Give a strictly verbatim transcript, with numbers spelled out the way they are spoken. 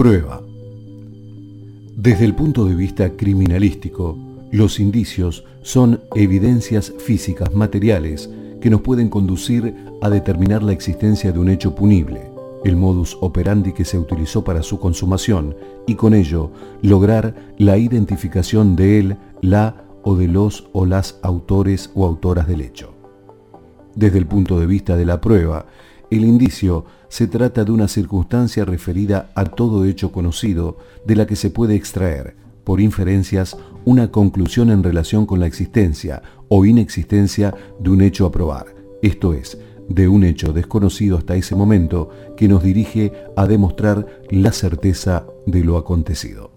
Prueba. Desde el punto de vista criminalístico, los indicios son evidencias físicas materiales que nos pueden conducir a determinar la existencia de un hecho punible, el modus operandi que se utilizó para su consumación y con ello lograr la identificación de él, la o de los o las autores o autoras del hecho. Desde el punto de vista de la prueba, el indicio se trata de una circunstancia referida a todo hecho conocido de la que se puede extraer, por inferencias, una conclusión en relación con la existencia o inexistencia de un hecho a probar, esto es, de un hecho desconocido hasta ese momento que nos dirige a demostrar la certeza de lo acontecido.